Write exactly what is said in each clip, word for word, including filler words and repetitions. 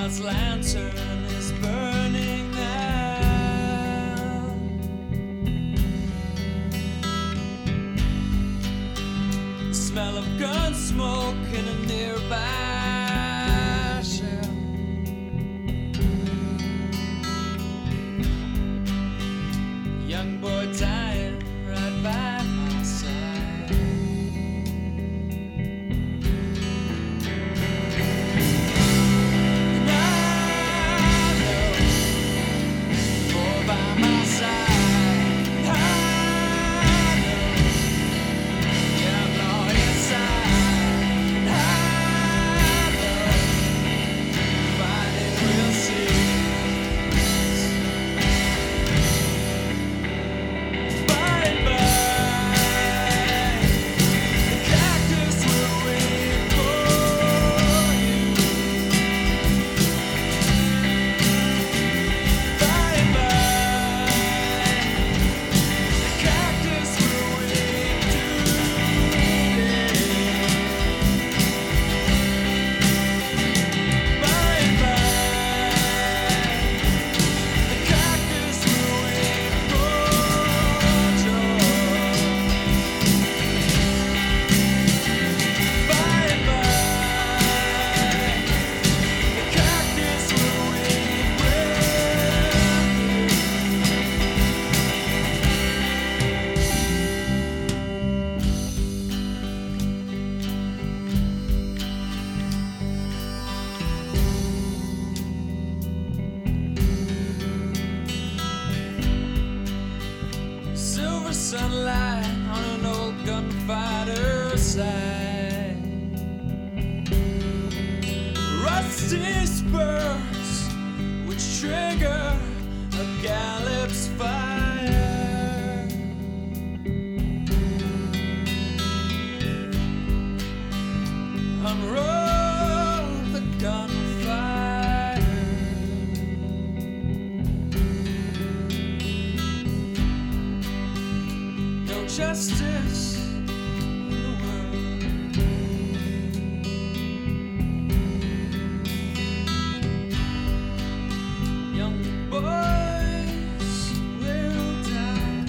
child's lantern is burning now. The smell of gun smoke in a nearby shell. Young boy dying right by my side. And I know more by my side. I know, yeah, I'm not inside. And I know, fighting real serious. Sunlight on an old gunfighter's side. Rusty spurs which trigger a gallop's fire. Unroll the gunfire. No justice in the world. Young boys will die.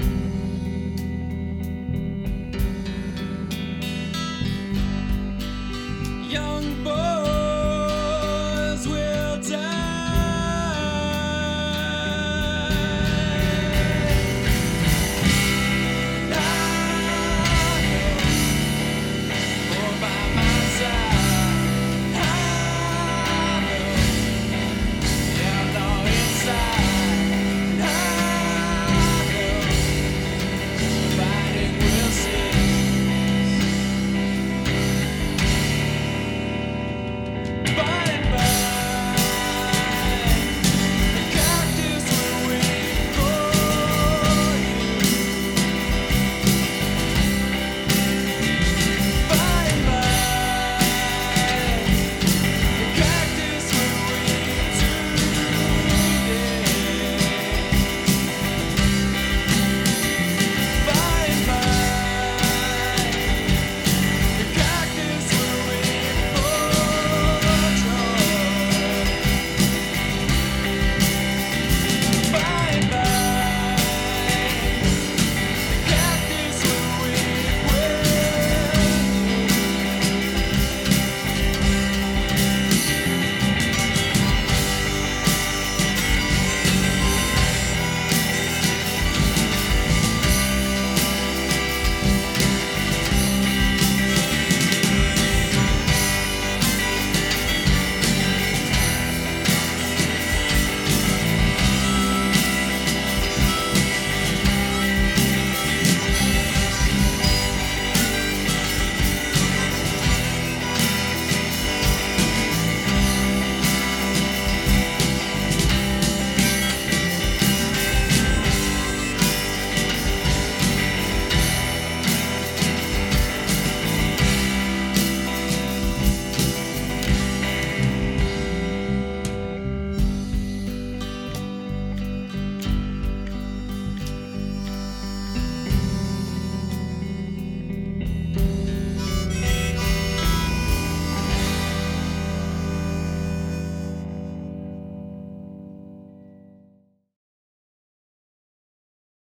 Young boys